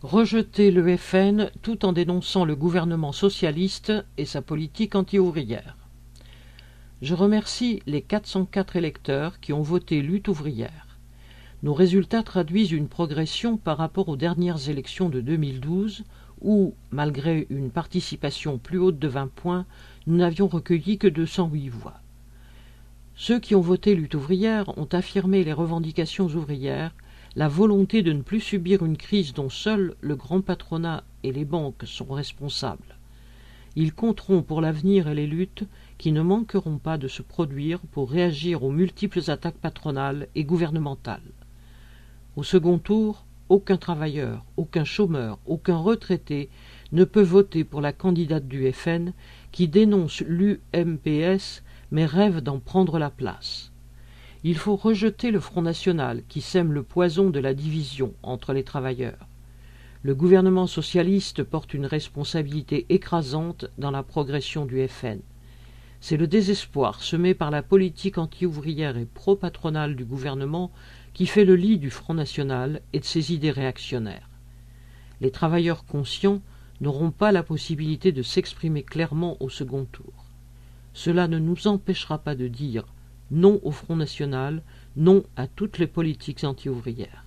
Rejeter le FN tout en dénonçant le gouvernement socialiste et sa politique anti-ouvrière. Je remercie les 404 électeurs qui ont voté Lutte ouvrière. Nos résultats traduisent une progression par rapport aux dernières élections de 2012 où, malgré une participation plus haute de 20 points, nous n'avions recueilli que 208 voix. Ceux qui ont voté Lutte ouvrière ont affirmé les revendications ouvrières, la volonté de ne plus subir une crise dont seul le grand patronat et les banques sont responsables. Ils compteront pour l'avenir et les luttes qui ne manqueront pas de se produire pour réagir aux multiples attaques patronales et gouvernementales. Au second tour, aucun travailleur, aucun chômeur, aucun retraité ne peut voter pour la candidate du FN qui dénonce l'UMPS mais rêve d'en prendre la place. Il faut rejeter le Front national qui sème le poison de la division entre les travailleurs. Le gouvernement socialiste porte une responsabilité écrasante dans la progression du FN. C'est le désespoir semé par la politique anti-ouvrière et pro-patronale du gouvernement qui fait le lit du Front national et de ses idées réactionnaires. Les travailleurs conscients n'auront pas la possibilité de s'exprimer clairement au second tour. Cela ne nous empêchera pas de dire non au Front national, non à toutes les politiques anti-ouvrières.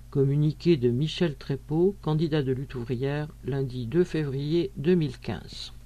Communiqué de Michel Trépeau, candidat de Lutte ouvrière, lundi 2 février 2015.